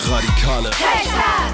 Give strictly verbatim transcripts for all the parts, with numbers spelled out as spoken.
Radikale Töchter!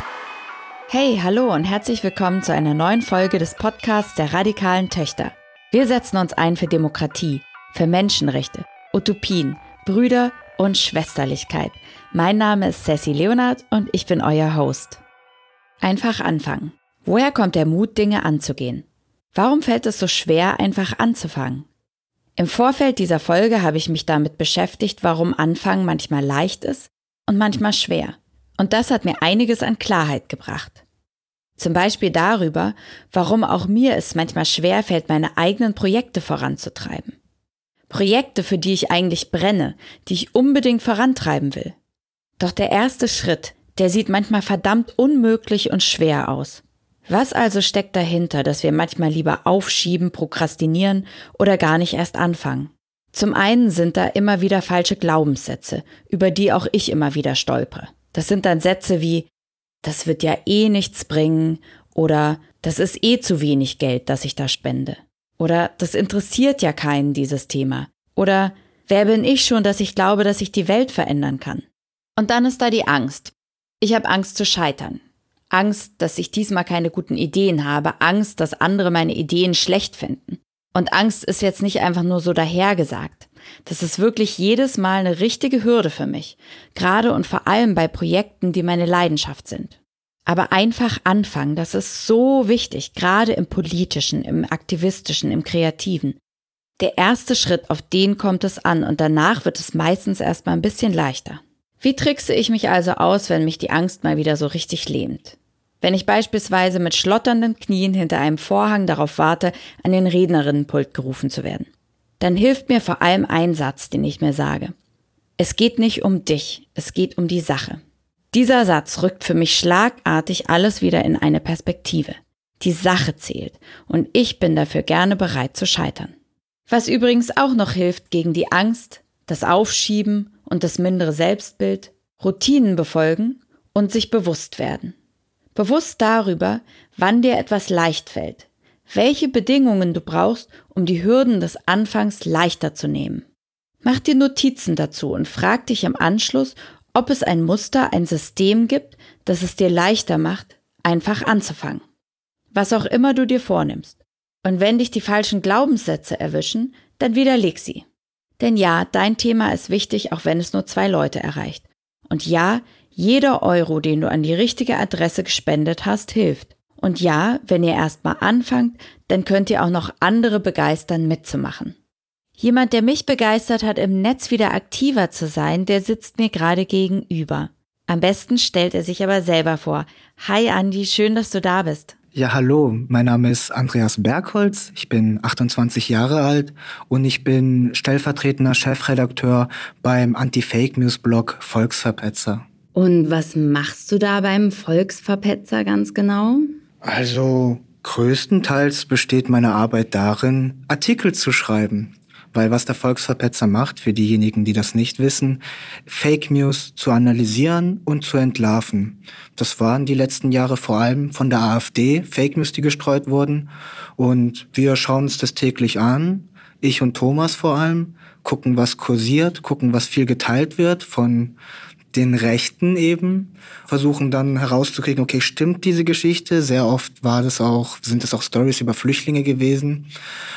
Hey, hallo und herzlich willkommen zu einer neuen Folge des Podcasts der radikalen Töchter. Wir setzen uns ein für Demokratie, für Menschenrechte, Utopien, Brüder und Schwesterlichkeit. Mein Name ist Sassy Leonard und ich bin euer Host. Einfach anfangen. Woher kommt der Mut, Dinge anzugehen? Warum fällt es so schwer, einfach anzufangen? Im Vorfeld dieser Folge habe ich mich damit beschäftigt, warum Anfangen manchmal leicht ist und manchmal schwer. Und das hat mir einiges an Klarheit gebracht. Zum Beispiel darüber, warum auch mir es manchmal schwer fällt, meine eigenen Projekte voranzutreiben. Projekte, für die ich eigentlich brenne, die ich unbedingt vorantreiben will. Doch der erste Schritt, der sieht manchmal verdammt unmöglich und schwer aus. Was also steckt dahinter, dass wir manchmal lieber aufschieben, prokrastinieren oder gar nicht erst anfangen? Zum einen sind da immer wieder falsche Glaubenssätze, über die auch ich immer wieder stolpere. Das sind dann Sätze wie, das wird ja eh nichts bringen oder das ist eh zu wenig Geld, das ich da spende. Oder das interessiert ja keinen, dieses Thema. Oder wer bin ich schon, dass ich glaube, dass ich die Welt verändern kann? Und dann ist da die Angst. Ich habe Angst zu scheitern. Angst, dass ich diesmal keine guten Ideen habe. Angst, dass andere meine Ideen schlecht finden. Und Angst ist jetzt nicht einfach nur so dahergesagt. Das ist wirklich jedes Mal eine richtige Hürde für mich. Gerade und vor allem bei Projekten, die meine Leidenschaft sind. Aber einfach anfangen, das ist so wichtig, gerade im Politischen, im Aktivistischen, im Kreativen. Der erste Schritt, auf den kommt es an und danach wird es meistens erstmal ein bisschen leichter. Wie trickse ich mich also aus, wenn mich die Angst mal wieder so richtig lähmt? Wenn ich beispielsweise mit schlotternden Knien hinter einem Vorhang darauf warte, an den Rednerinnenpult gerufen zu werden. Dann hilft mir vor allem ein Satz, den ich mir sage. Es geht nicht um dich, es geht um die Sache. Dieser Satz rückt für mich schlagartig alles wieder in eine Perspektive. Die Sache zählt und ich bin dafür gerne bereit zu scheitern. Was übrigens auch noch hilft gegen die Angst, das Aufschieben und das mindere Selbstbild, Routinen befolgen und sich bewusst werden. Bewusst darüber, wann dir etwas leicht fällt, welche Bedingungen du brauchst, um die Hürden des Anfangs leichter zu nehmen. Mach dir Notizen dazu und frag dich im Anschluss, ob es ein Muster, ein System gibt, das es dir leichter macht, einfach anzufangen. Was auch immer du dir vornimmst. Und wenn dich die falschen Glaubenssätze erwischen, dann widerleg sie. Denn ja, dein Thema ist wichtig, auch wenn es nur zwei Leute erreicht. Und ja, jeder Euro, den du an die richtige Adresse gespendet hast, hilft. Und ja, wenn ihr erstmal anfangt, dann könnt ihr auch noch andere begeistern, mitzumachen. Jemand, der mich begeistert hat, im Netz wieder aktiver zu sein, der sitzt mir gerade gegenüber. Am besten stellt er sich aber selber vor. Hi Andi, schön, dass du da bist. Ja, hallo, mein Name ist Andreas Bergholz, ich bin achtundzwanzig Jahre alt und ich bin stellvertretender Chefredakteur beim Anti-Fake-News-Blog Volksverpetzer. Und was machst du da beim Volksverpetzer ganz genau? Also, größtenteils besteht meine Arbeit darin, Artikel zu schreiben. Weil was der Volksverpetzer macht, für diejenigen, die das nicht wissen, Fake News zu analysieren und zu entlarven. Das waren die letzten Jahre vor allem von der AfD, Fake News, die gestreut wurden. Und wir schauen uns das täglich an, ich und Thomas vor allem, gucken, was kursiert, gucken, was viel geteilt wird von den Rechten eben, versuchen dann herauszukriegen, okay, stimmt diese Geschichte? Sehr oft war das auch, sind es auch Stories über Flüchtlinge gewesen.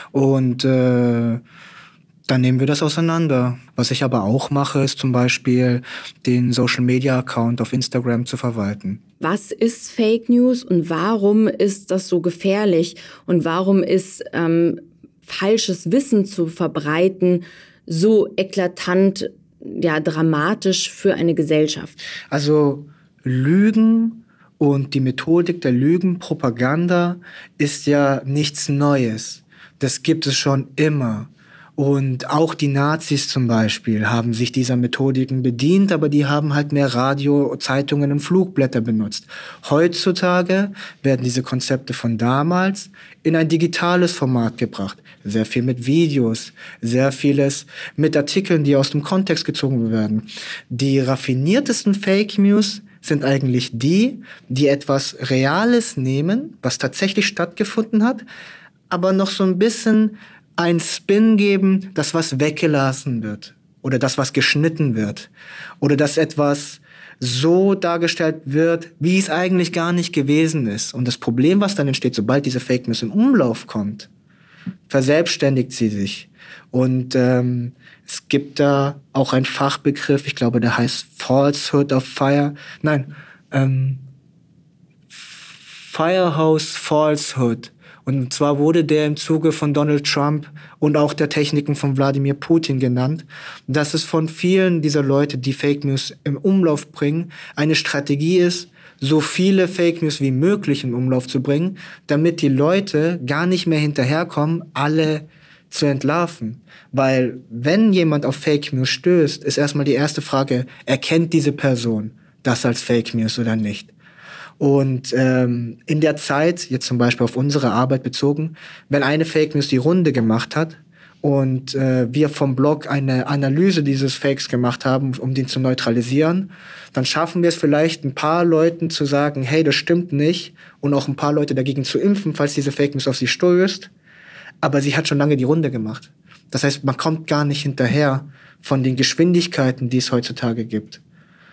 Und äh, dann nehmen wir das auseinander. Was ich aber auch mache, ist zum Beispiel den Social-Media-Account auf Instagram zu verwalten. Was ist Fake News und warum ist das so gefährlich? Und warum ist ähm, falsches Wissen zu verbreiten so eklatant, ja, dramatisch für eine Gesellschaft? Also Lügen und die Methodik der Lügenpropaganda ist ja nichts Neues. Das gibt es schon immer. Und auch die Nazis zum Beispiel haben sich dieser Methodiken bedient, aber die haben halt mehr Radio, Zeitungen und Flugblätter benutzt. Heutzutage werden diese Konzepte von damals in ein digitales Format gebracht. Sehr viel mit Videos, sehr vieles mit Artikeln, die aus dem Kontext gezogen werden. Die raffiniertesten Fake News sind eigentlich die, die etwas Reales nehmen, was tatsächlich stattgefunden hat, aber noch so ein bisschen einen Spin geben, dass was weggelassen wird oder das was geschnitten wird oder dass etwas so dargestellt wird, wie es eigentlich gar nicht gewesen ist. Und das Problem, was dann entsteht, sobald diese Fake News im Umlauf kommt, verselbstständigt sie sich. Und ähm, es gibt da auch einen Fachbegriff, ich glaube, der heißt Falsehood of Fire. Nein, ähm, Firehouse Falsehood. Und zwar wurde der im Zuge von Donald Trump und auch der Techniken von Wladimir Putin genannt. Dass es von vielen dieser Leute, die Fake News im Umlauf bringen, eine Strategie ist, so viele Fake News wie möglich in Umlauf zu bringen, damit die Leute gar nicht mehr hinterherkommen, alle zu entlarven. Weil wenn jemand auf Fake News stößt, ist erstmal die erste Frage, erkennt diese Person das als Fake News oder nicht? Und ähm, in der Zeit, jetzt zum Beispiel auf unsere Arbeit bezogen, wenn eine Fake News die Runde gemacht hat und äh, wir vom Blog eine Analyse dieses Fakes gemacht haben, um den zu neutralisieren, dann schaffen wir es vielleicht ein paar Leuten zu sagen, hey, das stimmt nicht, und auch ein paar Leute dagegen zu impfen, falls diese Fake News auf sie stößt. Aber sie hat schon lange die Runde gemacht. Das heißt, man kommt gar nicht hinterher von den Geschwindigkeiten, die es heutzutage gibt.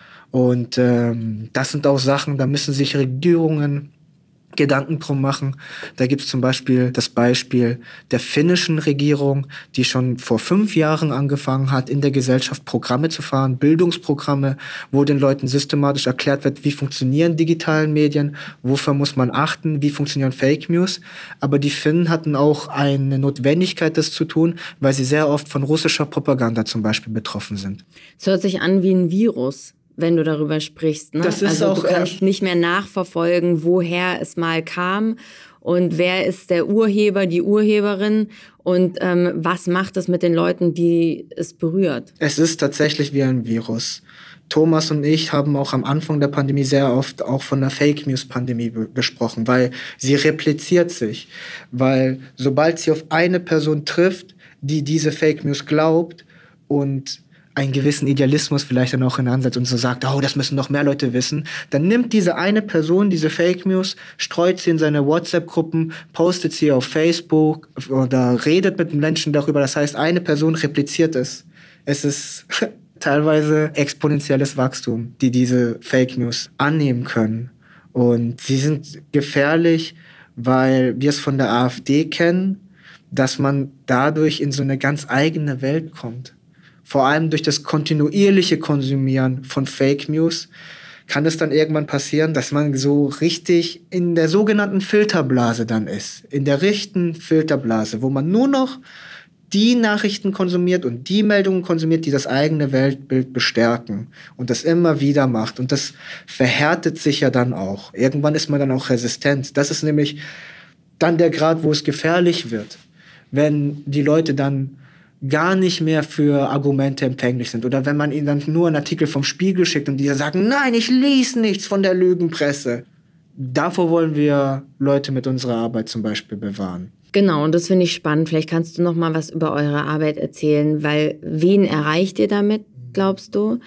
Und ähm, das sind auch Sachen, da müssen sich Regierungen Gedanken drum machen. Da gibt es zum Beispiel das Beispiel der finnischen Regierung, die schon vor fünf Jahren angefangen hat, in der Gesellschaft Programme zu fahren, Bildungsprogramme, wo den Leuten systematisch erklärt wird, wie funktionieren digitalen Medien, wofür muss man achten, wie funktionieren Fake News. Aber die Finnen hatten auch eine Notwendigkeit, das zu tun, weil sie sehr oft von russischer Propaganda zum Beispiel betroffen sind. Es hört sich an wie ein Virus, wenn du darüber sprichst. Ne? Das ist also auch, du kannst äh, nicht mehr nachverfolgen, woher es mal kam und wer ist der Urheber, die Urheberin und ähm, was macht es mit den Leuten, die es berührt. Es ist tatsächlich wie ein Virus. Thomas und ich haben auch am Anfang der Pandemie sehr oft auch von der Fake-News-Pandemie be- besprochen, weil sie repliziert sich. Weil sobald sie auf eine Person trifft, die diese Fake News glaubt und einen gewissen Idealismus vielleicht dann auch in Ansatz und so sagt, oh, das müssen noch mehr Leute wissen, dann nimmt diese eine Person diese Fake News, streut sie in seine WhatsApp-Gruppen, postet sie auf Facebook oder redet mit Menschen darüber. Das heißt, eine Person repliziert es. Es ist teilweise exponentielles Wachstum, die diese Fake News annehmen können. Und sie sind gefährlich, weil wir es von der AfD kennen, dass man dadurch in so eine ganz eigene Welt kommt. Vor allem durch das kontinuierliche Konsumieren von Fake News kann es dann irgendwann passieren, dass man so richtig in der sogenannten Filterblase dann ist. In der richtigen Filterblase, wo man nur noch die Nachrichten konsumiert und die Meldungen konsumiert, die das eigene Weltbild bestärken und das immer wieder macht. Und das verhärtet sich ja dann auch. Irgendwann ist man dann auch resistent. Das ist nämlich dann der Grad, wo es gefährlich wird, wenn die Leute dann gar nicht mehr für Argumente empfänglich sind. Oder wenn man ihnen dann nur einen Artikel vom Spiegel schickt und die dann sagen, nein, ich lese nichts von der Lügenpresse. Davor wollen wir Leute mit unserer Arbeit zum Beispiel bewahren. Genau, und das finde ich spannend. Vielleicht kannst du noch mal was über eure Arbeit erzählen, weil wen erreicht ihr damit, glaubst du?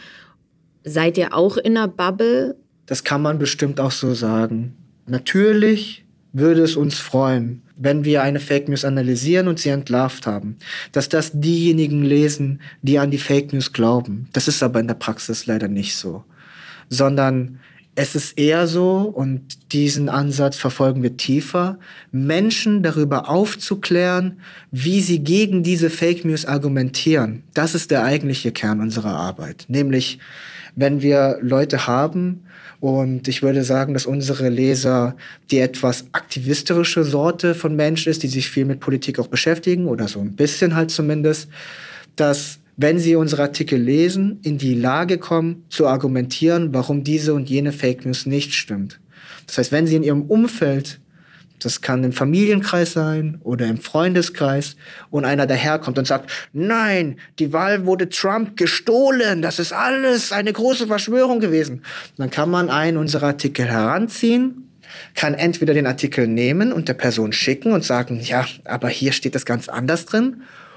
Seid ihr auch in einer Bubble? Das kann man bestimmt auch so sagen. Natürlich würde es uns freuen, wenn wir eine Fake News analysieren und sie entlarvt haben, dass das diejenigen lesen, die an die Fake News glauben. Das ist aber in der Praxis leider nicht so. Sondern es ist eher so, und diesen Ansatz verfolgen wir tiefer, Menschen darüber aufzuklären, wie sie gegen diese Fake News argumentieren. Das ist der eigentliche Kern unserer Arbeit. Nämlich, wenn wir Leute haben, und ich würde sagen, dass unsere Leser die etwas aktivistische Sorte von Menschen ist, die sich viel mit Politik auch beschäftigen, oder so ein bisschen halt zumindest, dass, wenn sie unsere Artikel lesen, in die Lage kommen, zu argumentieren, warum diese und jene Fake News nicht stimmt. Das heißt, wenn sie in ihrem Umfeld, das kann im Familienkreis sein oder im Freundeskreis, und einer daherkommt und sagt, nein, die Wahl wurde Trump gestohlen, das ist alles eine große Verschwörung gewesen. Dann kann man einen unserer Artikel heranziehen, kann entweder den Artikel nehmen und der Person schicken und sagen, ja, aber hier steht das ganz anders drin.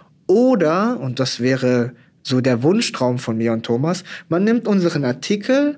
Oder, und das wäre so der Wunschtraum von mir und Thomas, man nimmt unseren Artikel,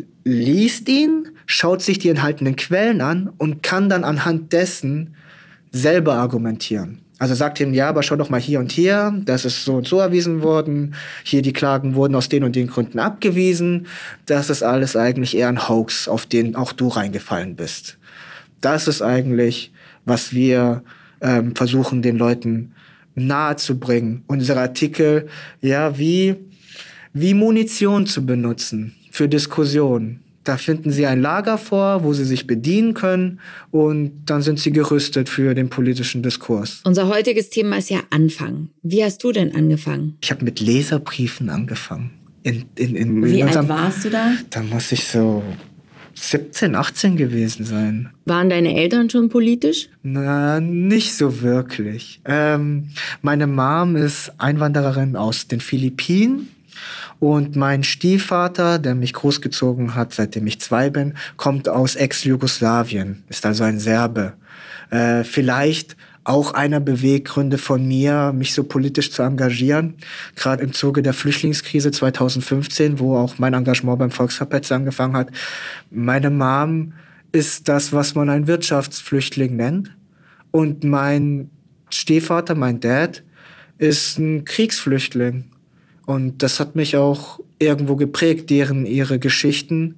liest ihn, schaut sich die enthaltenen Quellen an und kann dann anhand dessen selber argumentieren. Also sagt ihm, ja, aber schau doch mal hier und hier, das ist so und so erwiesen worden, hier die Klagen wurden aus den und den Gründen abgewiesen, das ist alles eigentlich eher ein Hoax, auf den auch du reingefallen bist. Das ist eigentlich, was wir ähm, versuchen, den Leuten nahe zu bringen. Unsere Artikel, ja, wie, wie Munition zu benutzen für Diskussionen. Da finden sie ein Lager vor, wo sie sich bedienen können und dann sind sie gerüstet für den politischen Diskurs. Unser heutiges Thema ist ja Anfang. Wie hast du denn angefangen? Ich habe mit Leserbriefen angefangen. In, in, in, Wie in alt warst du da? Da muss ich so siebzehn, achtzehn gewesen sein. Waren deine Eltern schon politisch? Na, nicht so wirklich. Ähm, meine Mom ist Einwandererin aus den Philippinen. Und mein Stiefvater, der mich großgezogen hat, seitdem ich zwei bin, kommt aus Ex-Jugoslawien, ist also ein Serbe. Äh, vielleicht auch einer Beweggründe von mir, mich so politisch zu engagieren. Gerade im Zuge der Flüchtlingskrise zweitausendfünfzehn, wo auch mein Engagement beim Volksverpetzer angefangen hat. Meine Mom ist das, was man einen Wirtschaftsflüchtling nennt. Und mein Stiefvater, mein Dad, ist ein Kriegsflüchtling. Und das hat mich auch irgendwo geprägt, deren ihre Geschichten,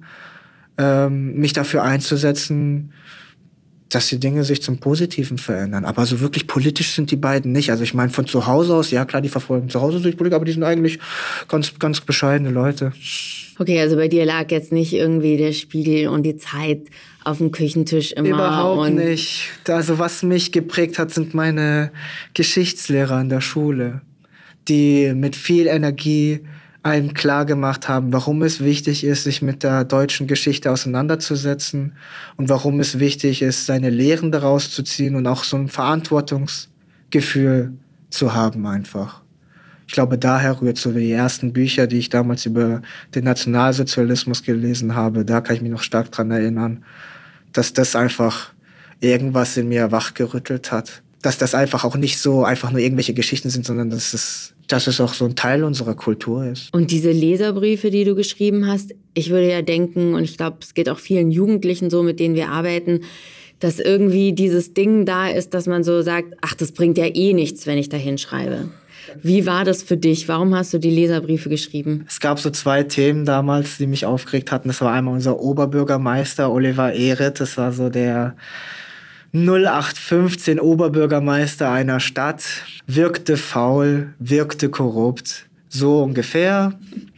ähm, mich dafür einzusetzen, dass die Dinge sich zum Positiven verändern. Aber so wirklich politisch sind die beiden nicht. Also ich meine, von zu Hause aus, ja klar, die verfolgen zu Hause durch Politik, aber die sind eigentlich ganz, ganz bescheidene Leute. Okay, also bei dir lag jetzt nicht irgendwie der Spiegel und die Zeit auf dem Küchentisch immer. Überhaupt und nicht. Also was mich geprägt hat, sind meine Geschichtslehrer in der Schule, die mit viel Energie einem klar gemacht haben, warum es wichtig ist, sich mit der deutschen Geschichte auseinanderzusetzen und warum es wichtig ist, seine Lehren daraus zu ziehen und auch so ein Verantwortungsgefühl zu haben einfach. Ich glaube, daher rührt so die ersten Bücher, die ich damals über den Nationalsozialismus gelesen habe, da kann ich mich noch stark dran erinnern, dass das einfach irgendwas in mir wachgerüttelt hat. Dass das einfach auch nicht so einfach nur irgendwelche Geschichten sind, sondern dass es, dass es auch so ein Teil unserer Kultur ist. Und diese Leserbriefe, die du geschrieben hast, ich würde ja denken, und ich glaube, es geht auch vielen Jugendlichen so, mit denen wir arbeiten, dass irgendwie dieses Ding da ist, dass man so sagt, ach, das bringt ja eh nichts, wenn ich da hinschreibe. Wie war das für dich? Warum hast du die Leserbriefe geschrieben? Es gab so zwei Themen damals, die mich aufgeregt hatten. Das war einmal unser Oberbürgermeister Oliver Ehret. Das war so der null acht fünfzehn Oberbürgermeister einer Stadt, wirkte faul, wirkte korrupt, so ungefähr.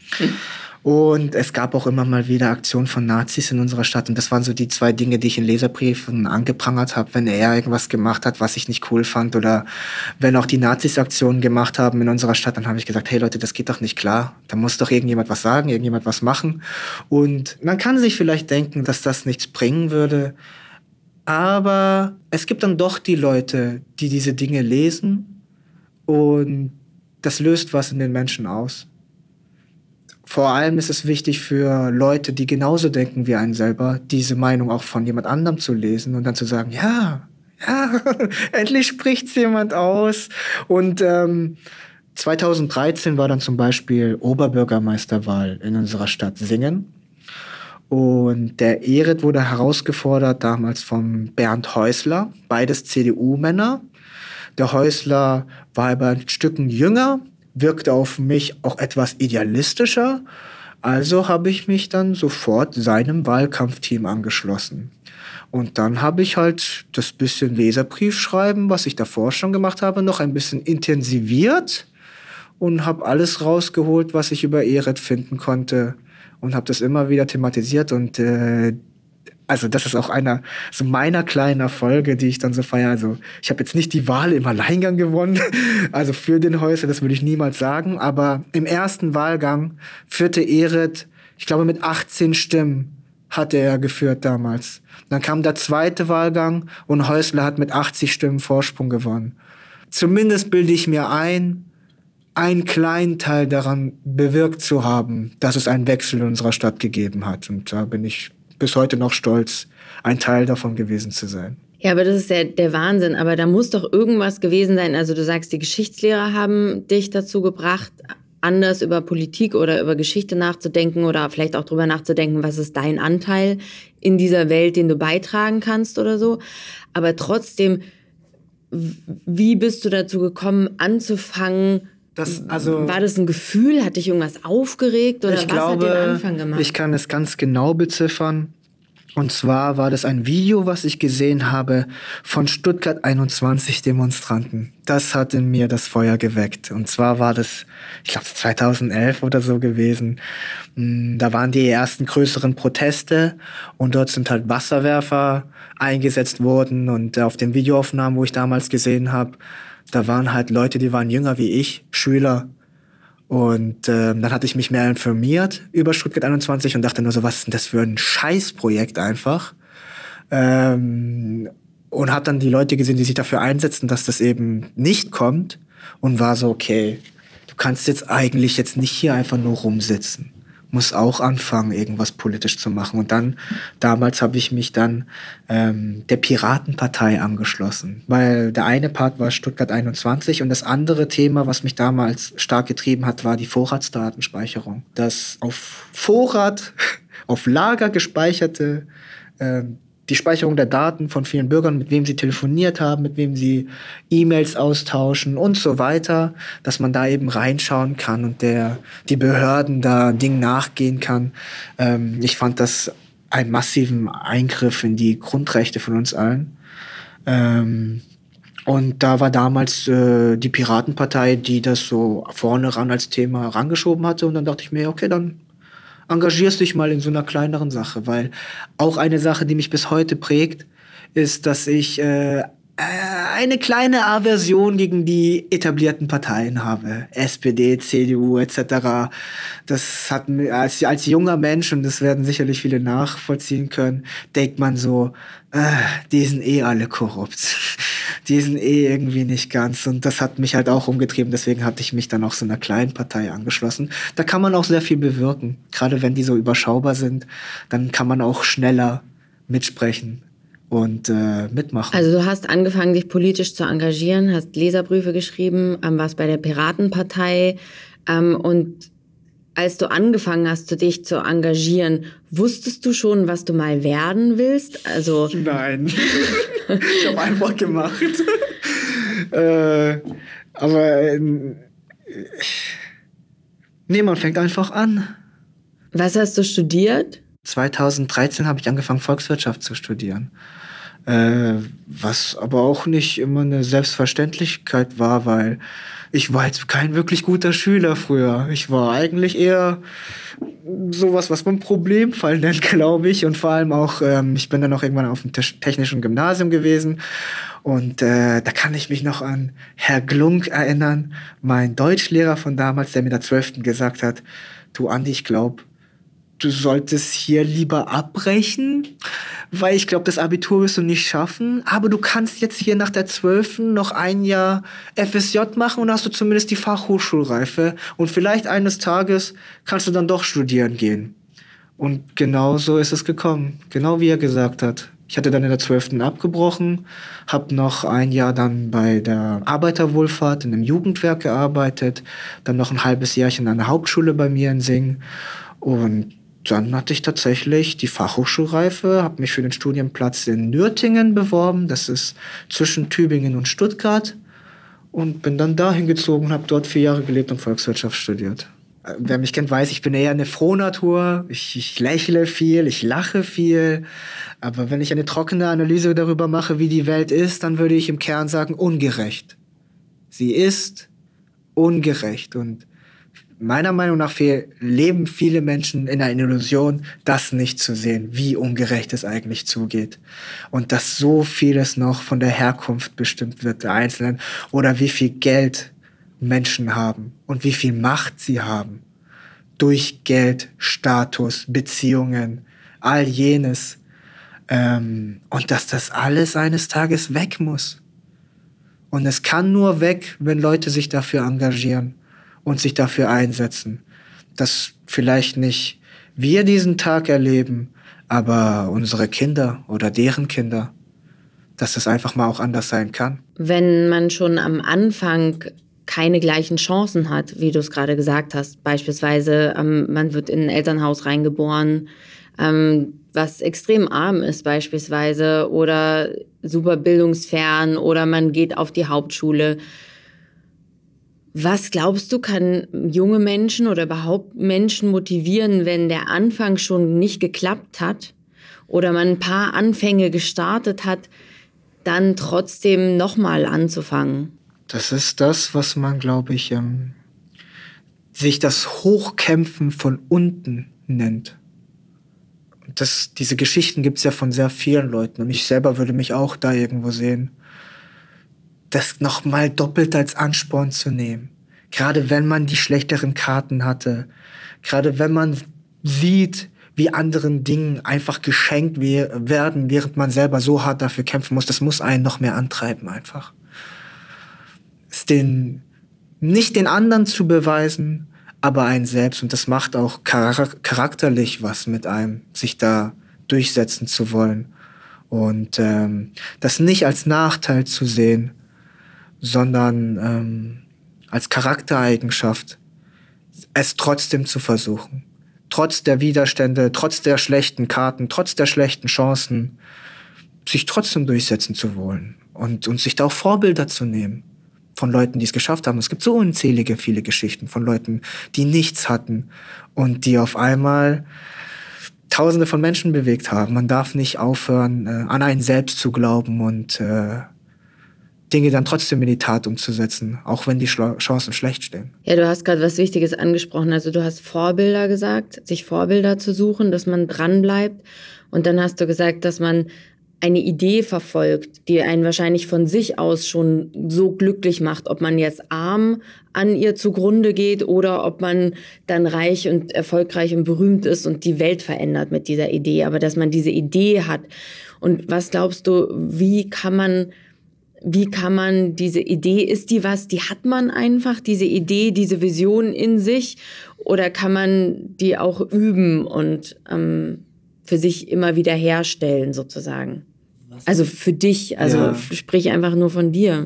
Und es gab auch immer mal wieder Aktionen von Nazis in unserer Stadt. Und das waren so die zwei Dinge, die ich in Leserbriefen angeprangert habe, wenn er irgendwas gemacht hat, was ich nicht cool fand. Oder wenn auch die Nazis Aktionen gemacht haben in unserer Stadt, dann habe ich gesagt, hey Leute, das geht doch nicht klar. Da muss doch irgendjemand was sagen, irgendjemand was machen. Und man kann sich vielleicht denken, dass das nichts bringen würde. Aber es gibt dann doch die Leute, die diese Dinge lesen und das löst was in den Menschen aus. Vor allem ist es wichtig für Leute, die genauso denken wie einen selber, diese Meinung auch von jemand anderem zu lesen und dann zu sagen, ja, ja, endlich spricht's jemand aus. Und ähm, zweitausenddreizehn war dann zum Beispiel Oberbürgermeisterwahl in unserer Stadt Singen. Und der Ehret wurde herausgefordert damals von Bernd Häusler, beides C D U-Männer. Der Häusler war aber ein Stücken jünger, wirkte auf mich auch etwas idealistischer. Also habe ich mich dann sofort seinem Wahlkampfteam angeschlossen. Und dann habe ich halt das bisschen Leserbriefschreiben, was ich davor schon gemacht habe, noch ein bisschen intensiviert und habe alles rausgeholt, was ich über Ehret finden konnte. Und habe das immer wieder thematisiert und äh, also das ist auch einer so meiner kleinen Erfolge, die ich dann so feiere. Also ich habe jetzt nicht die Wahl im Alleingang gewonnen, also für den Häusler, das würde ich niemals sagen. Aber im ersten Wahlgang führte Ehret, ich glaube mit achtzehn Stimmen hatte er geführt damals. Dann kam der zweite Wahlgang und Häusler hat mit achtzig Stimmen Vorsprung gewonnen. Zumindest bilde ich mir ein, einen kleinen Teil daran bewirkt zu haben, dass es einen Wechsel in unserer Stadt gegeben hat. Und da bin ich bis heute noch stolz, ein Teil davon gewesen zu sein. Ja, aber das ist ja der Wahnsinn. Aber da muss doch irgendwas gewesen sein. Also du sagst, die Geschichtslehrer haben dich dazu gebracht, anders über Politik oder über Geschichte nachzudenken oder vielleicht auch drüber nachzudenken, was ist dein Anteil in dieser Welt, den du beitragen kannst oder so. Aber trotzdem wie bist du dazu gekommen, anzufangen? Das, also, war das ein Gefühl? Hat dich irgendwas aufgeregt? Oder ich was glaube, hat den Anfang gemacht? Ich kann es ganz genau beziffern. Und zwar war das ein Video, was ich gesehen habe von Stuttgart einundzwanzig Demonstranten. Das hat in mir das Feuer geweckt. Und zwar war das, ich glaube, zweitausendelf oder so gewesen. Da waren die ersten größeren Proteste und dort sind halt Wasserwerfer eingesetzt worden. Und auf den Videoaufnahmen, wo ich damals gesehen habe, da waren halt Leute, die waren jünger wie ich, Schüler. Und äh, dann hatte ich mich mehr informiert über Stuttgart einundzwanzig und dachte nur so, was ist denn das für ein Scheißprojekt einfach? Ähm, und habe dann die Leute gesehen, die sich dafür einsetzen, dass das eben nicht kommt und war so, okay, du kannst jetzt eigentlich jetzt nicht hier einfach nur rumsitzen. Muss auch anfangen, irgendwas politisch zu machen. Und dann, damals habe ich mich dann ähm, der Piratenpartei angeschlossen. Weil der eine Part war Stuttgart einundzwanzig und das andere Thema, was mich damals stark getrieben hat, war die Vorratsdatenspeicherung. Das auf Vorrat, auf Lager gespeicherte, ähm, die Speicherung der Daten von vielen Bürgern, mit wem sie telefoniert haben, mit wem sie E-Mails austauschen und so weiter, dass man da eben reinschauen kann und der die Behörden da Dingen nachgehen kann. Ähm, ich fand das einen massiven Eingriff in die Grundrechte von uns allen. Ähm, und da war damals äh, die Piratenpartei, die das so vorne ran als Thema rangeschoben hatte. Und dann dachte ich mir, okay, dann engagierst dich mal in so einer kleineren Sache, weil auch eine Sache, die mich bis heute prägt, ist, dass ich äh, eine kleine Aversion gegen die etablierten Parteien habe. S P D, C D U et cetera. Das hat mir als, als junger Mensch, und das werden sicherlich viele nachvollziehen können, denkt man so, äh, die sind eh alle korrupt. Die sind eh irgendwie nicht ganz. Und das hat mich halt auch umgetrieben. Deswegen hatte ich mich dann auch so einer kleinen Partei angeschlossen. Da kann man auch sehr viel bewirken. Gerade wenn die so überschaubar sind, dann kann man auch schneller mitsprechen und äh, mitmachen. Also du hast angefangen, dich politisch zu engagieren, hast Leserbriefe geschrieben, ähm, warst bei der Piratenpartei ähm, und als du angefangen hast, dich zu engagieren, wusstest du schon, was du mal werden willst? Also Nein, ich habe einfach gemacht. äh, aber äh, nee, man fängt einfach an. Was hast du studiert? zweitausenddreizehn habe ich angefangen, Volkswirtschaft zu studieren. Äh, was aber auch nicht immer eine Selbstverständlichkeit war, weil ich war jetzt kein wirklich guter Schüler früher. Ich war eigentlich eher sowas, was man Problemfall nennt, glaube ich. Und vor allem auch, ähm, ich bin dann auch irgendwann auf dem technischen Gymnasium gewesen. Und äh, da kann ich mich noch an Herr Glunk erinnern, mein Deutschlehrer von damals, der mir in der zwölften gesagt hat, du Andi, ich glaube, du solltest hier lieber abbrechen, weil ich glaube, das Abitur wirst du nicht schaffen. Aber du kannst jetzt hier nach der zwölften noch ein Jahr F S J machen und hast du zumindest die Fachhochschulreife. Und vielleicht eines Tages kannst du dann doch studieren gehen. Und genau so ist es gekommen. Genau wie er gesagt hat. Ich hatte dann in der zwölften abgebrochen, habe noch ein Jahr dann bei der Arbeiterwohlfahrt in einem Jugendwerk gearbeitet, dann noch ein halbes Jahrchen an der Hauptschule bei mir in Sing. Und dann hatte ich tatsächlich die Fachhochschulreife, habe mich für den Studienplatz in Nürtingen beworben, das ist zwischen Tübingen und Stuttgart, und bin dann dahin gezogen und habe dort vier Jahre gelebt und Volkswirtschaft studiert. Wer mich kennt, weiß, ich bin eher eine Frohnatur, ich, ich lächle viel, ich lache viel, aber wenn ich eine trockene Analyse darüber mache, wie die Welt ist, dann würde ich im Kern sagen, ungerecht. Sie ist ungerecht und meiner Meinung nach leben viele Menschen in einer Illusion, das nicht zu sehen, wie ungerecht es eigentlich zugeht. Und dass so vieles noch von der Herkunft bestimmt wird der Einzelnen oder wie viel Geld Menschen haben und wie viel Macht sie haben. Durch Geld, Status, Beziehungen, all jenes. Ähm, und dass das alles eines Tages weg muss. Und es kann nur weg, wenn Leute sich dafür engagieren und sich dafür einsetzen, dass vielleicht nicht wir diesen Tag erleben, aber unsere Kinder oder deren Kinder, dass das einfach mal auch anders sein kann. Wenn man schon am Anfang keine gleichen Chancen hat, wie du es gerade gesagt hast, beispielsweise ähm, man wird in ein Elternhaus reingeboren, ähm, was extrem arm ist beispielsweise oder super bildungsfern oder man geht auf die Hauptschule. Was glaubst du, kann junge Menschen oder überhaupt Menschen motivieren, wenn der Anfang schon nicht geklappt hat oder man ein paar Anfänge gestartet hat, dann trotzdem nochmal anzufangen? Das ist das, was man, glaube ich, ähm, sich das Hochkämpfen von unten nennt. Das, diese Geschichten gibt es ja von sehr vielen Leuten und ich selber würde mich auch da irgendwo sehen, das nochmal doppelt als Ansporn zu nehmen. Gerade wenn man die schlechteren Karten hatte, gerade wenn man sieht, wie anderen Dingen einfach geschenkt we- werden, während man selber so hart dafür kämpfen muss, das muss einen noch mehr antreiben einfach. Es den, nicht den anderen zu beweisen, aber einen selbst. Und das macht auch char- charakterlich was mit einem, sich da durchsetzen zu wollen. Und ähm, das nicht als Nachteil zu sehen, sondern ähm, als Charaktereigenschaft, es trotzdem zu versuchen. Trotz der Widerstände, trotz der schlechten Karten, trotz der schlechten Chancen, sich trotzdem durchsetzen zu wollen. Und, und sich da auch Vorbilder zu nehmen von Leuten, die es geschafft haben. Es gibt so unzählige viele Geschichten von Leuten, die nichts hatten und die auf einmal Tausende von Menschen bewegt haben. Man darf nicht aufhören, äh, an einen selbst zu glauben und äh, Dinge dann trotzdem in die Tat umzusetzen, auch wenn die Schla- Chancen schlecht stehen. Ja, du hast gerade was Wichtiges angesprochen. Also du hast Vorbilder gesagt, sich Vorbilder zu suchen, dass man dranbleibt. Und dann hast du gesagt, dass man eine Idee verfolgt, die einen wahrscheinlich von sich aus schon so glücklich macht, ob man jetzt arm an ihr zugrunde geht oder ob man dann reich und erfolgreich und berühmt ist und die Welt verändert mit dieser Idee. Aber dass man diese Idee hat. Und was glaubst du, wie kann man Wie kann man diese Idee, ist die was, die hat man einfach, diese Idee, diese Vision in sich? Oder kann man die auch üben und ähm, für sich immer wieder herstellen sozusagen? Also für dich, also Ja. sprich einfach nur von dir.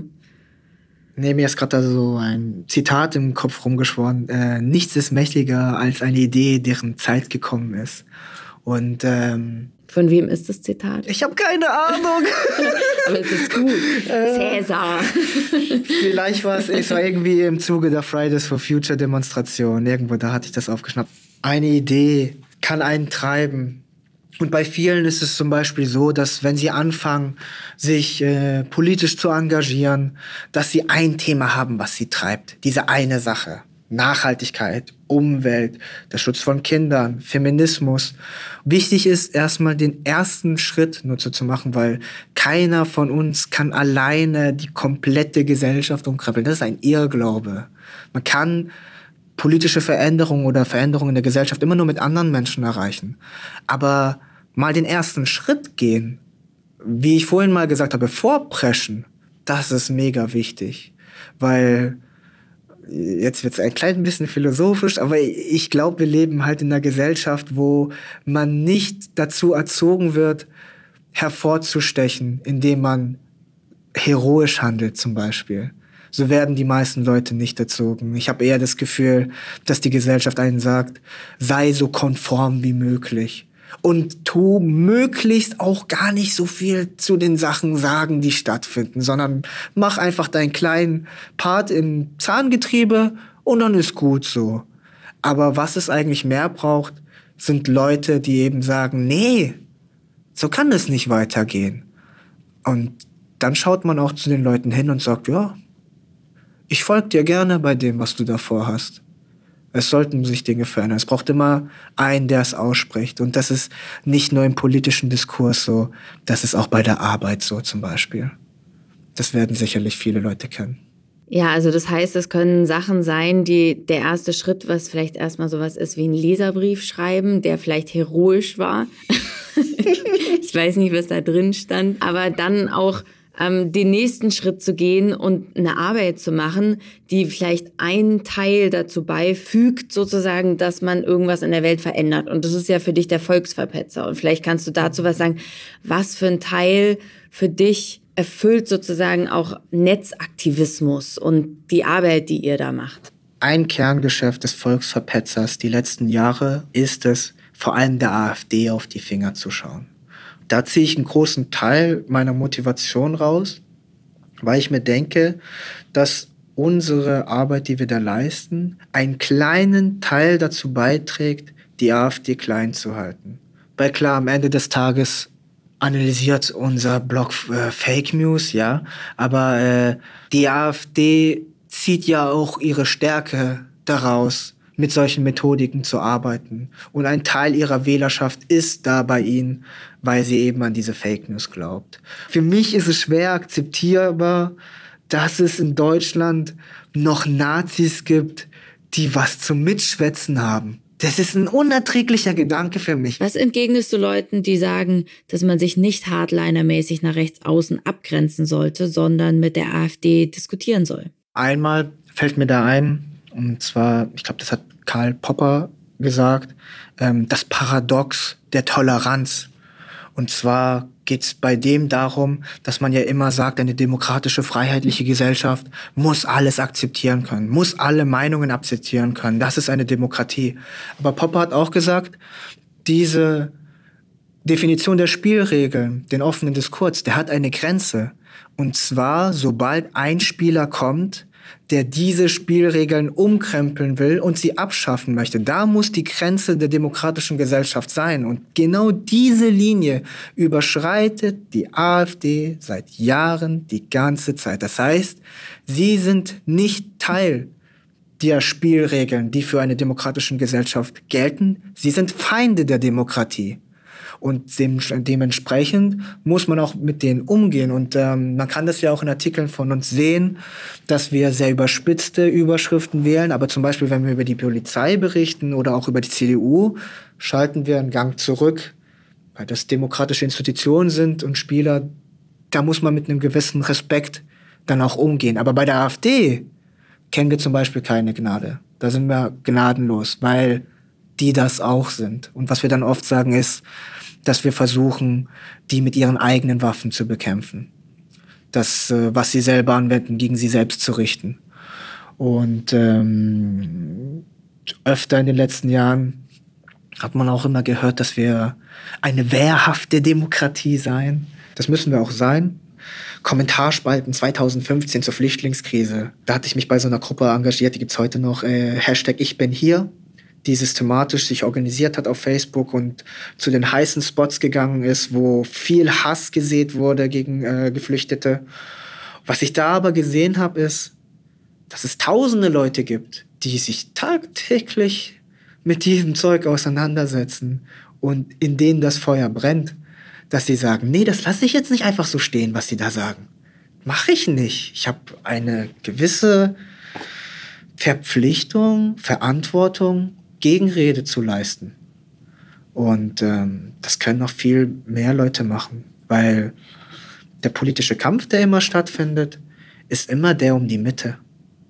Nee, mir ist gerade da so ein Zitat im Kopf rumgeschworen. Äh, nichts ist mächtiger als eine Idee, deren Zeit gekommen ist. Und ähm, Von wem ist das Zitat? ich habe keine Ahnung. Aber es ist gut. Cäsar. Vielleicht war es, es war irgendwie im Zuge der Fridays for Future Demonstration. Irgendwo da hatte ich das aufgeschnappt. Eine Idee kann einen treiben. Und bei vielen ist es zum Beispiel so, dass wenn sie anfangen, sich äh, politisch zu engagieren, dass sie ein Thema haben, was sie treibt. Diese eine Sache. Nachhaltigkeit, Umwelt, der Schutz von Kindern, Feminismus. Wichtig ist erstmal den ersten Schritt nur zu machen, weil keiner von uns kann alleine die komplette Gesellschaft umkrempeln. Das ist ein Irrglaube. Man kann politische Veränderungen oder Veränderungen in der Gesellschaft immer nur mit anderen Menschen erreichen. Aber mal den ersten Schritt gehen, wie ich vorhin mal gesagt habe, vorpreschen, das ist mega wichtig. Weil jetzt wird's ein klein bisschen philosophisch, aber ich glaube, wir leben halt in einer Gesellschaft, wo man nicht dazu erzogen wird, hervorzustechen, indem man heroisch handelt zum Beispiel. So werden die meisten Leute nicht erzogen. Ich habe eher das Gefühl, dass die Gesellschaft einen sagt, sei so konform wie möglich. Und tu möglichst auch gar nicht so viel zu den Sachen sagen, die stattfinden, sondern mach einfach deinen kleinen Part im Zahngetriebe und dann ist gut so. Aber was es eigentlich mehr braucht, sind Leute, die eben sagen, nee, so kann es nicht weitergehen. Und dann schaut man auch zu den Leuten hin und sagt, ja, ich folge dir gerne bei dem, was du davor hast. Es sollten sich Dinge verändern. Es braucht immer einen, der es ausspricht. Und das ist nicht nur im politischen Diskurs so, das ist auch bei der Arbeit so zum Beispiel. Das werden sicherlich viele Leute kennen. Ja, also das heißt, es können Sachen sein, die der erste Schritt, was vielleicht erstmal sowas ist wie ein Leserbrief schreiben, der vielleicht heroisch war. Ich weiß nicht, was da drin stand, aber dann auch ähm, den nächsten Schritt zu gehen und eine Arbeit zu machen, die vielleicht einen Teil dazu beifügt, sozusagen, dass man irgendwas in der Welt verändert. Und das ist ja für dich der Volksverpetzer. Und vielleicht kannst du dazu was sagen, was für ein Teil für dich erfüllt sozusagen auch Netzaktivismus und die Arbeit, die ihr da macht. Ein Kerngeschäft des Volksverpetzers die letzten Jahre ist es, vor allem der AfD auf die Finger zu schauen. Da ziehe ich einen großen Teil meiner Motivation raus, weil ich mir denke, dass unsere Arbeit, die wir da leisten, einen kleinen Teil dazu beiträgt, die AfD klein zu halten. Weil klar, am Ende des Tages analysiert unser Blog äh, Fake News, ja, aber äh, die AfD zieht ja auch ihre Stärke daraus, mit solchen Methodiken zu arbeiten. Und ein Teil ihrer Wählerschaft ist da bei ihnen, weil sie eben an diese Fake News glaubt. Für mich ist es schwer akzeptierbar, dass es in Deutschland noch Nazis gibt, die was zum Mitschwätzen haben. Das ist ein unerträglicher Gedanke für mich. Was entgegnest du Leuten, die sagen, dass man sich nicht hardlinermäßig nach rechts außen abgrenzen sollte, sondern mit der AfD diskutieren soll? Einmal fällt mir da ein, und zwar, ich glaube, das hat Karl Popper gesagt, ähm, das Paradox der Toleranz. Und zwar geht es bei dem darum, dass man ja immer sagt, eine demokratische, freiheitliche Gesellschaft muss alles akzeptieren können, muss alle Meinungen akzeptieren können. Das ist eine Demokratie. Aber Popper hat auch gesagt, diese Definition der Spielregeln, den offenen Diskurs, der hat eine Grenze. Und zwar, sobald ein Spieler kommt, der diese Spielregeln umkrempeln will und sie abschaffen möchte. Da muss die Grenze der demokratischen Gesellschaft sein. Und genau diese Linie überschreitet die AfD seit Jahren die ganze Zeit. Das heißt, sie sind nicht Teil der Spielregeln, die für eine demokratische Gesellschaft gelten. Sie sind Feinde der Demokratie. Und dem, dementsprechend muss man auch mit denen umgehen. Und ähm, man kann das ja auch in Artikeln von uns sehen, dass wir sehr überspitzte Überschriften wählen. Aber zum Beispiel, wenn wir über die Polizei berichten oder auch über die C D U, schalten wir einen Gang zurück, weil das demokratische Institutionen sind und Spieler, da muss man mit einem gewissen Respekt dann auch umgehen. Aber bei der AfD kennen wir zum Beispiel keine Gnade. Da sind wir gnadenlos, weil die das auch sind. Und was wir dann oft sagen ist, dass wir versuchen, die mit ihren eigenen Waffen zu bekämpfen. Das, was sie selber anwenden, gegen sie selbst zu richten. Und ähm, öfter in den letzten Jahren hat man auch immer gehört, dass wir eine wehrhafte Demokratie seien. Das müssen wir auch sein. Kommentarspalten zweitausendfünfzehn zur Flüchtlingskrise. Da hatte ich mich bei so einer Gruppe engagiert, die gibt's heute noch, äh, Hashtag Ich bin hier, die systematisch sich organisiert hat auf Facebook und zu den heißen Spots gegangen ist, wo viel Hass gesät wurde gegen äh, Geflüchtete. Was ich da aber gesehen habe, ist, dass es tausende Leute gibt, die sich tagtäglich mit diesem Zeug auseinandersetzen und in denen das Feuer brennt, dass sie sagen, nee, das lasse ich jetzt nicht einfach so stehen, was die da sagen. Mache ich nicht. Ich habe eine gewisse Verpflichtung, Verantwortung, Gegenrede zu leisten. Und ähm, das können noch viel mehr Leute machen, weil der politische Kampf, der immer stattfindet, ist immer der um die Mitte.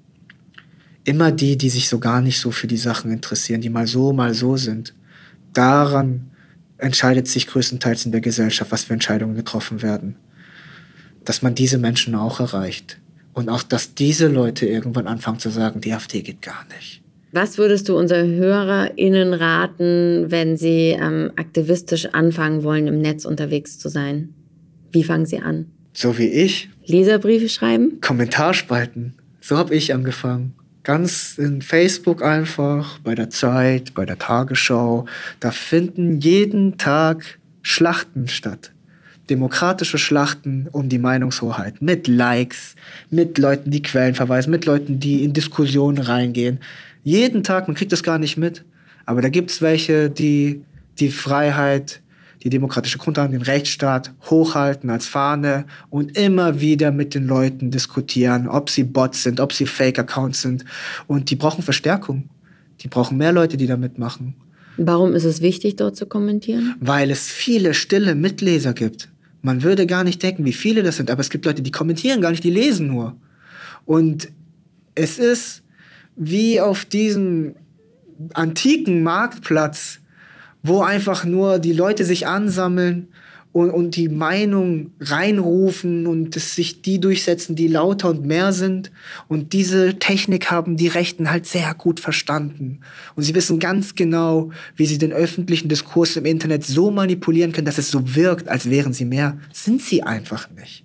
Immer die, die sich so gar nicht so für die Sachen interessieren, die mal so, mal so sind. Daran entscheidet sich größtenteils in der Gesellschaft, was für Entscheidungen getroffen werden. Dass man diese Menschen auch erreicht. Und auch, dass diese Leute irgendwann anfangen zu sagen, die AfD geht gar nicht. Was würdest du unseren HörerInnen raten, wenn sie ähm, aktivistisch anfangen wollen, im Netz unterwegs zu sein? Wie fangen sie an? So wie ich. Leserbriefe schreiben? Kommentarspalten. So habe ich angefangen. Ganz in Facebook einfach, bei der Zeit, bei der Tagesschau. Da finden jeden Tag Schlachten statt. Demokratische Schlachten um die Meinungshoheit. Mit Likes, mit Leuten, die Quellen verweisen, mit Leuten, die in Diskussionen reingehen. Jeden Tag, man kriegt das gar nicht mit. Aber da gibt es welche, die die Freiheit, die demokratische Grundlage, den Rechtsstaat hochhalten als Fahne und immer wieder mit den Leuten diskutieren, ob sie Bots sind, ob sie Fake-Accounts sind. Und die brauchen Verstärkung. Die brauchen mehr Leute, die da mitmachen. Warum ist es wichtig, dort zu kommentieren? Weil es viele stille Mitleser gibt. Man würde gar nicht denken, wie viele das sind, aber es gibt Leute, die kommentieren gar nicht, die lesen nur. Und es ist wie auf diesem antiken Marktplatz, wo einfach nur die Leute sich ansammeln und, und die Meinung reinrufen und es sich die durchsetzen, die lauter und mehr sind. Und diese Technik haben die Rechten halt sehr gut verstanden. Und sie wissen ganz genau, wie sie den öffentlichen Diskurs im Internet so manipulieren können, dass es so wirkt, als wären sie mehr. Sind sie einfach nicht.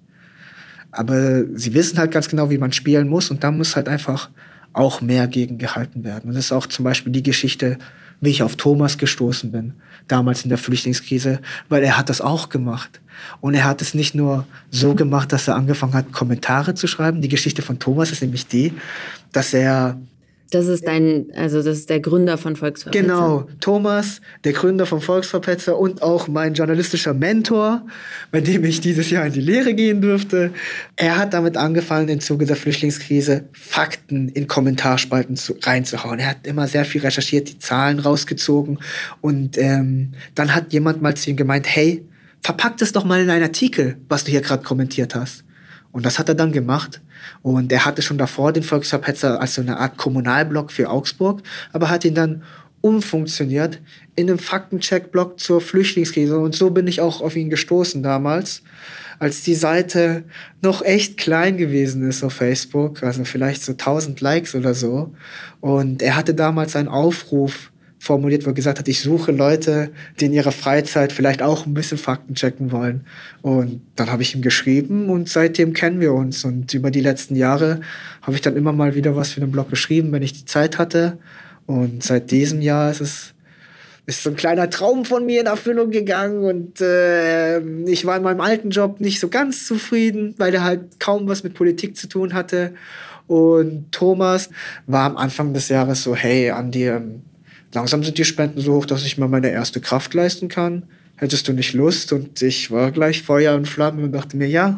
Aber sie wissen halt ganz genau, wie man spielen muss. Und da muss halt einfach auch mehr gegengehalten werden. Und das ist auch zum Beispiel die Geschichte, wie ich auf Thomas gestoßen bin, damals in der Flüchtlingskrise, weil er hat das auch gemacht. Und er hat es nicht nur so gemacht, dass er angefangen hat, Kommentare zu schreiben. Die Geschichte von Thomas ist nämlich die, dass er... Das ist dein, also das ist der Gründer von Volksverpetzer. Genau, Thomas, der Gründer von Volksverpetzer und auch mein journalistischer Mentor, bei dem ich dieses Jahr in die Lehre gehen durfte. Er hat damit angefangen, im Zuge der Flüchtlingskrise Fakten in Kommentarspalten zu, reinzuhauen. Er hat immer sehr viel recherchiert, die Zahlen rausgezogen und ähm, dann hat jemand mal zu ihm gemeint, hey, verpack das doch mal in einen Artikel, was du hier gerade kommentiert hast. Und das hat er dann gemacht. Und er hatte schon davor den Volksverpetzer als so eine Art Kommunalblog für Augsburg, aber hat ihn dann umfunktioniert in einem Faktencheck-Blog zur Flüchtlingskrise. Und so bin ich auch auf ihn gestoßen damals, als die Seite noch echt klein gewesen ist auf Facebook, also vielleicht so tausend Likes oder so. Und er hatte damals einen Aufruf formuliert, wo er gesagt hat, ich suche Leute, die in ihrer Freizeit vielleicht auch ein bisschen Fakten checken wollen. Und dann habe ich ihm geschrieben und seitdem kennen wir uns. Und über die letzten Jahre habe ich dann immer mal wieder was für den Blog geschrieben, wenn ich die Zeit hatte. Und seit diesem Jahr ist es ist so ein kleiner Traum von mir in Erfüllung gegangen. Und äh, ich war in meinem alten Job nicht so ganz zufrieden, weil der halt kaum was mit Politik zu tun hatte. Und Thomas war am Anfang des Jahres so, hey, Andi, ähm, langsam sind die Spenden so hoch, dass ich mal meine erste Kraft leisten kann. Hättest du nicht Lust? Und ich war gleich Feuer und Flamme und dachte mir, ja,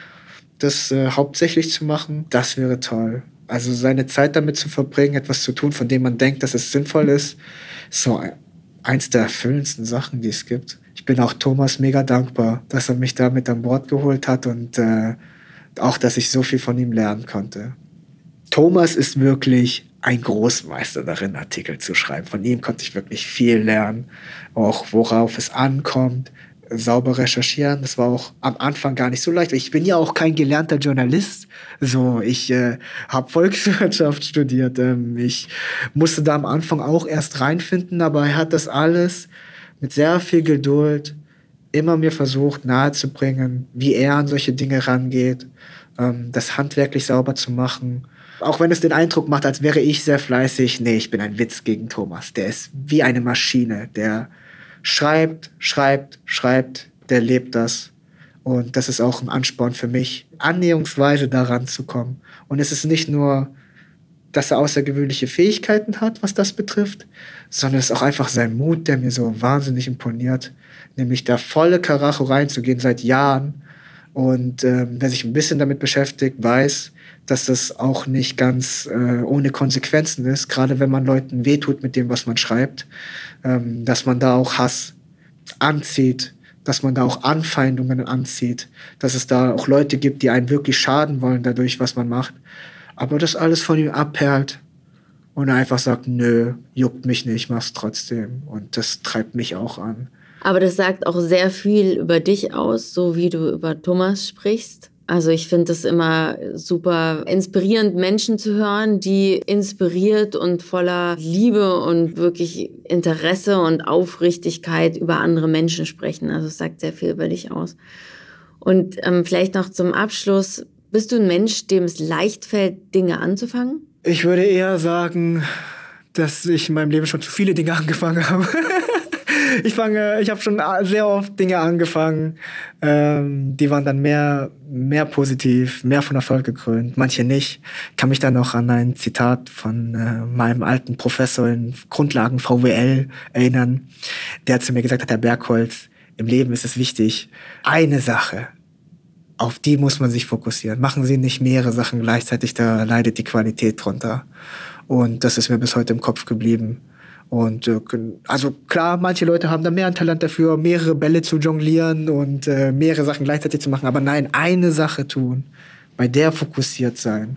das äh, hauptsächlich zu machen, das wäre toll. Also seine Zeit damit zu verbringen, etwas zu tun, von dem man denkt, dass es sinnvoll ist, ist so eins der erfüllendsten Sachen, die es gibt. Ich bin auch Thomas mega dankbar, dass er mich da mit an Bord geholt hat und äh, auch, dass ich so viel von ihm lernen konnte. Thomas ist wirklich ein Großmeister darin, Artikel zu schreiben. Von ihm konnte ich wirklich viel lernen, auch worauf es ankommt, sauber recherchieren. Das war auch am Anfang gar nicht so leicht. Ich bin ja auch kein gelernter Journalist. So, ich äh, habe Volkswirtschaft studiert. Ähm, ich musste da am Anfang auch erst reinfinden, aber er hat das alles mit sehr viel Geduld immer mir versucht nahezubringen, wie er an solche Dinge rangeht, ähm, das handwerklich sauber zu machen. Auch wenn es den Eindruck macht, als wäre ich sehr fleißig. Nee, ich bin ein Witz gegen Thomas. Der ist wie eine Maschine. Der schreibt, schreibt, schreibt. Der lebt das. Und das ist auch ein Ansporn für mich, annäherungsweise daran zu kommen. Und es ist nicht nur, dass er außergewöhnliche Fähigkeiten hat, was das betrifft, sondern es ist auch einfach sein Mut, der mir so wahnsinnig imponiert. Nämlich da volle Karacho reinzugehen seit Jahren. Und ähm, wer sich ein bisschen damit beschäftigt, weiß, dass das auch nicht ganz äh, ohne Konsequenzen ist, gerade wenn man Leuten wehtut mit dem, was man schreibt, ähm, dass man da auch Hass anzieht, dass man da auch Anfeindungen anzieht, dass es da auch Leute gibt, die einen wirklich schaden wollen dadurch, was man macht, aber das alles von ihm abperlt und er einfach sagt, nö, juckt mich nicht, ich mach's trotzdem und das treibt mich auch an. Aber das sagt auch sehr viel über dich aus, so wie du über Thomas sprichst. Also ich finde es immer super inspirierend, Menschen zu hören, die inspiriert und voller Liebe und wirklich Interesse und Aufrichtigkeit über andere Menschen sprechen. Also es sagt sehr viel über dich aus. Und ähm, vielleicht noch zum Abschluss, bist du ein Mensch, dem es leicht fällt, Dinge anzufangen? Ich würde eher sagen, dass ich in meinem Leben schon zu viele Dinge angefangen habe. Ich fange, ich habe schon sehr oft Dinge angefangen, ähm, die waren dann mehr, mehr positiv, mehr von Erfolg gekrönt, manche nicht. Ich kann mich dann noch an ein Zitat von äh, meinem alten Professor in Grundlagen V W L erinnern, der zu mir gesagt hat, Herr Bergholz, im Leben ist es wichtig, eine Sache, auf die muss man sich fokussieren. Machen Sie nicht mehrere Sachen gleichzeitig, da leidet die Qualität drunter. Und das ist mir bis heute im Kopf geblieben. Und äh, also klar, manche Leute haben da mehr ein Talent dafür, mehrere Bälle zu jonglieren und äh, mehrere Sachen gleichzeitig zu machen. Aber nein, eine Sache tun, bei der fokussiert sein.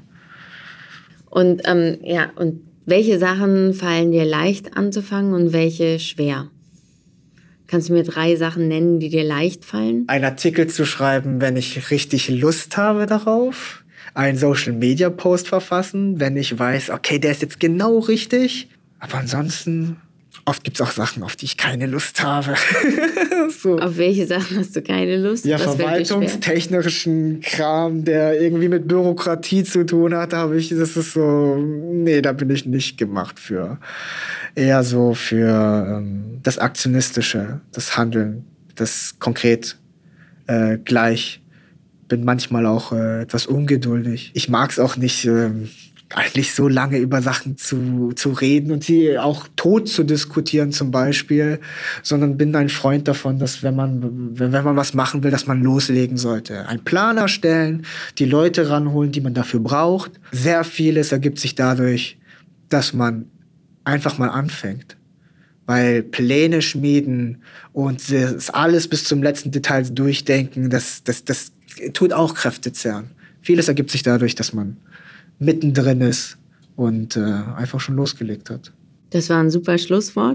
Und ähm, ja, und welche Sachen fallen dir leicht anzufangen und welche schwer? Kannst du mir drei Sachen nennen, die dir leicht fallen? Einen Artikel zu schreiben, wenn ich richtig Lust habe darauf. Einen Social-Media-Post verfassen, wenn ich weiß, okay, der ist jetzt genau richtig. Aber ansonsten, oft gibt es auch Sachen, auf die ich keine Lust habe. So. Auf welche Sachen hast du keine Lust? Ja, Was verwaltungstechnischen Kram, der irgendwie mit Bürokratie zu tun hat, habe ich, das ist so, nee, da bin ich nicht gemacht für. Eher so für ähm, das Aktionistische, das Handeln, das konkret äh, gleich. Bin manchmal auch äh, etwas ungeduldig. Ich mag es auch nicht, äh, eigentlich so lange über Sachen zu, zu reden und sie auch tot zu diskutieren zum Beispiel, sondern bin ein Freund davon, dass wenn man, wenn man was machen will, dass man loslegen sollte. Einen Plan erstellen, die Leute ranholen, die man dafür braucht. Sehr vieles ergibt sich dadurch, dass man einfach mal anfängt. Weil Pläne schmieden und das alles bis zum letzten Detail durchdenken, das, das, das tut auch Kräfte zehren. Vieles ergibt sich dadurch, dass man mittendrin ist und äh, einfach schon losgelegt hat. Das war ein super Schlusswort.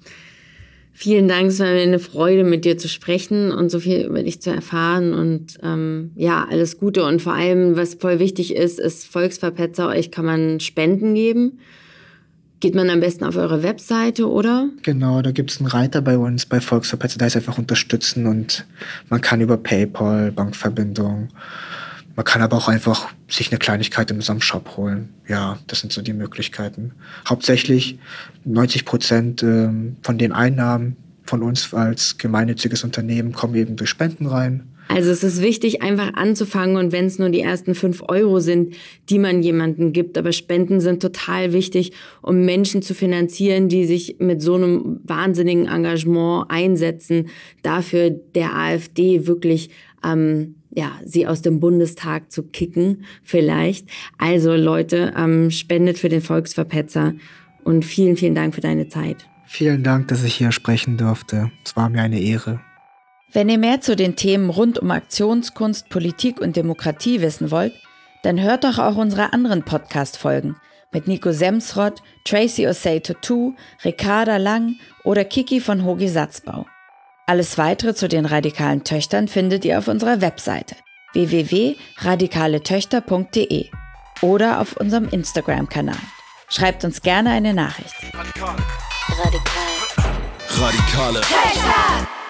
Vielen Dank, es war mir eine Freude, mit dir zu sprechen und so viel über dich zu erfahren. Und ähm, ja, alles Gute. Und vor allem, was voll wichtig ist, ist Volksverpetzer. Euch kann man Spenden geben. Geht man am besten auf eure Webseite, oder? Genau, da gibt es einen Reiter bei uns, bei Volksverpetzer. Da ist einfach unterstützen und man kann über PayPal, Bankverbindung, man kann aber auch einfach sich eine Kleinigkeit in unserem Shop holen. Ja, das sind so die Möglichkeiten. Hauptsächlich neunzig Prozent ähm, von den Einnahmen von uns als gemeinnütziges Unternehmen kommen eben durch Spenden rein. Also es ist wichtig, einfach anzufangen und wenn es nur die ersten fünf Euro sind, die man jemandem gibt. Aber Spenden sind total wichtig, um Menschen zu finanzieren, die sich mit so einem wahnsinnigen Engagement einsetzen, dafür der AfD wirklich ähm, ja, sie aus dem Bundestag zu kicken vielleicht. Also Leute, ähm, spendet für den Volksverpetzer und vielen, vielen Dank für deine Zeit. Vielen Dank, dass ich hier sprechen durfte. Es war mir eine Ehre. Wenn ihr mehr zu den Themen rund um Aktionskunst, Politik und Demokratie wissen wollt, dann hört doch auch unsere anderen Podcast-Folgen mit Nico Semsrott, Tracy Osei Tutu, Ricarda Lang oder Kiki von Hogi Satzbau. Alles weitere zu den radikalen Töchtern findet ihr auf unserer Webseite w w w punkt radikale töchter punkt d e oder auf unserem Instagram-Kanal. Schreibt uns gerne eine Nachricht. Radikal. Radikale. Töchter!